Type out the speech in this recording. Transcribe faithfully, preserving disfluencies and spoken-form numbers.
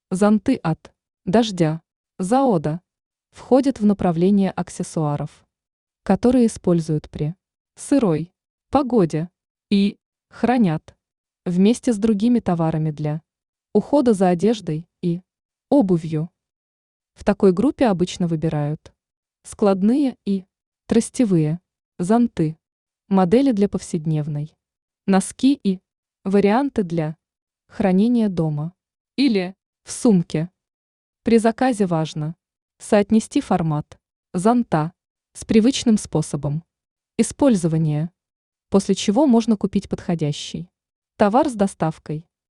Зонты от дождя, заода входят в направление аксессуаров, которые используют при сырой погоде и хранят вместе с другими товарами для ухода за одеждой и обувью. В такой группе обычно выбирают складные и тростевые зонты, модели для повседневной, носки и варианты для хранения дома или в сумке. При заказе важно соотнести формат зонта с привычным способом использования, после чего можно купить подходящий товар с доставкой.